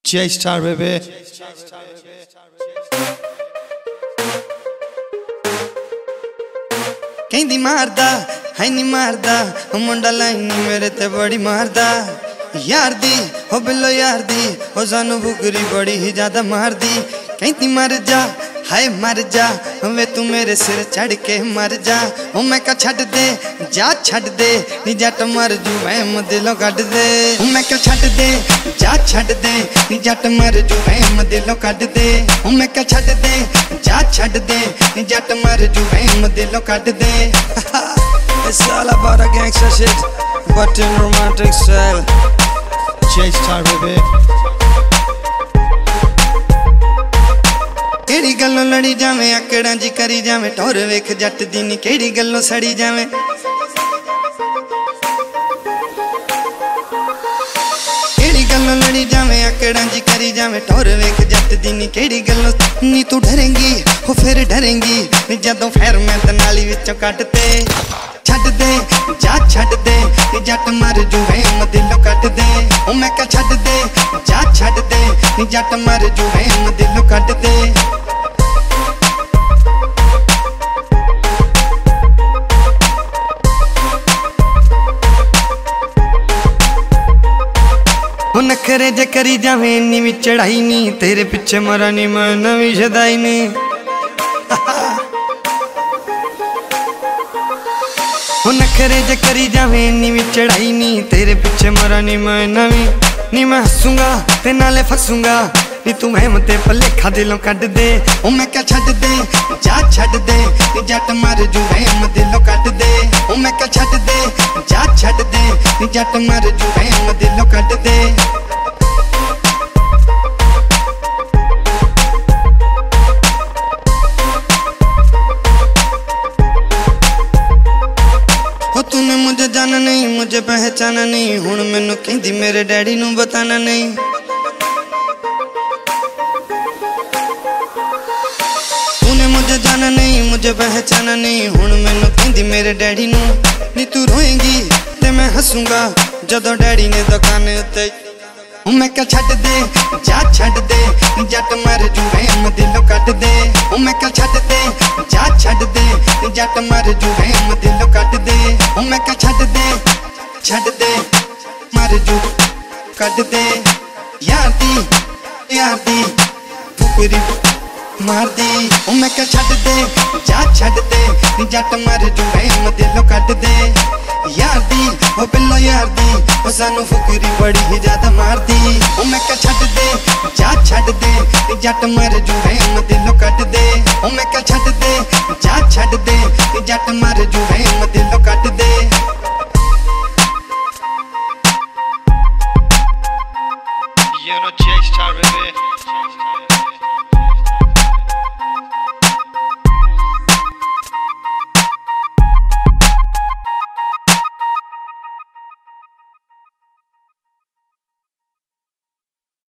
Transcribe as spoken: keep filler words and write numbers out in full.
J-Star baby. कहंदी मारदा है नी मारदा मुंडा लाइन मेरे ते बड़ी मारदा यार दी हो बिल्लो यार दी हो सानू बुकरी बड़ी ही ज्यादा मार दी कहंदी मर जा हाय मर जा वे तू मेरे सिर चढ़ के मर जा ओ मैं क्या छड़ दे जा छड़ दे नी जट मर जू मैं दिलों कट दे ओ मैं क्या छड़ दे जा छड़ दे नी जट मर जू मैं दिलों कट दे ओ मैं क्या छड़ दे जा छड़ दे नी जट मर जू मैं दिलों कट दे It's all about a gangster shit, but in romantic style. J-Star baby. केड़ी गल्लों लड़ी जावे आकड़ा जी करी जावे टोर वेख जट दी नी केड़ी गल्लों सड़ी जावे केड़ी गल्लों लड़ी जावे आकड़ा जी करी जावे टोर वेख जट दी नी केड़ी गल्लों नी तू डरेंगी हो फिर डरेंगी नी जदों फिर मैं तनाली विचों कटते छड़ दे जा छड़ दे नी जट मर जू मैं दिलों कट दे ओ मैं क्या छड़ दे जा छड़ दे नी जट मर जू मैं दिलों कट दे नखरे जे करी जावे नी भी चढ़ाई नी तेरे पीछे मरा नी मैं नवी शदाई नी नखरे जे करी जावे नी भी चढ़ाई नी तेरे पीछे मरा नी मैं नवी नी मैं हंसूंगा ते नाले फसूंगा नी तू मैं मते भलेखा दिलों कट दे ओ मैं क्या छड़ दे जा छड़ दे नी जट मर जू मैं दिलों कट दे ओ मैं क्या छड़ दे जा छड़ दे नी जट मर जू मैं दिलों कट दे तूने मुझे जाना नहीं मुझे पहचाना नहीं हुण मैनू कहंदी मेरे डैडी नू बताना नहीं तूने मुझे जाना नहीं मुझे पहचाना नहीं हुण मैनू कहंदी मेरे डैडी नू नी तू रोएंगी ते मैं हंसूंगा जदों डैडी ने दुकान उत्ते मैं क्या छड़ दे जा छड़ दे जट मर जू मैं दिलों कट दे ओ मैं क्या छड़ दे जा छड़ दे जट मर जू मैं दिलों कट दे ओ मैं क्या छड़ दे छड़ दे मर जू कट दे यार दी यार दी फुकरी मार दी ओ मैं क्या छड़ दे जा छड़ दे जट मर जू मैं दिलों कट दे यार दी ओ बिल्लो यार दी ओ सानू फुकरी बड़ी ही ज्यादा मार दी ओ मैं क्या छड़ दे जा छड़ दे जट मर जू मैं दिलों कट दे ओ मैं क्या छड़ दे जा छड़ दे जट मर जू मैं दिलों कट दे You know J-Star baby.